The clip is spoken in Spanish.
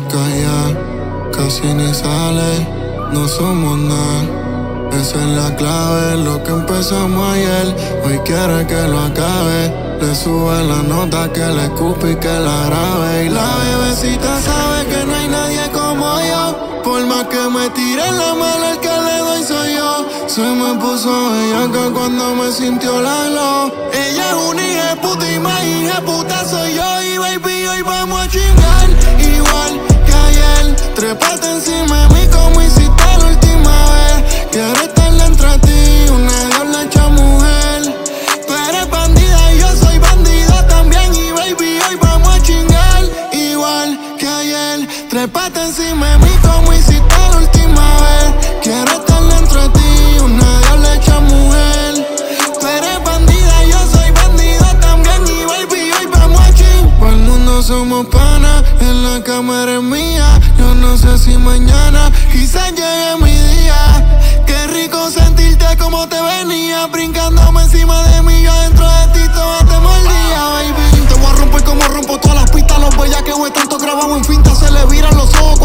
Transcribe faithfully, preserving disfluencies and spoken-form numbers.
callar, casi ni sale, no somos nada. Esa es la clave, lo que empezamos ayer, hoy quiere que lo acabe. Le sube la nota, que le escupe y que la grabe. Y la bebecita sabe que no hay nadie como yo. Por más que me tire la mala, el que le doy soy yo. Se me puso bellaca cuando me sintió la glow. Ella es una hija de puta y más hija de puta soy yo. Y baby, hoy vamos a chingar igual que ayer. Trépate encima de mí como hiciste la última vez. Quiero estarle entre ti, una diabla hecha mujer. Tú eres bandida y yo soy bandido también. Y baby, hoy vamos a chingar igual que ayer. Trépate encima de mí como hiciste la última vez. Quiero estarle entre ti, una diabla hecha mujer. Tú eres bandida y yo soy bandido también. Y baby, hoy vamos a chingar. Por el mundo somos panas, en la cama eres mía. Yo no sé si mañana quizás llegue mi día. Qué rico sentirte como te venía, brincándome encima de mí. Yo dentro de ti todo te mordía, baby. Te voy a romper como rompo todas las pistas. Los bellaqueos tanto grabamos en finta, se le viran los ojos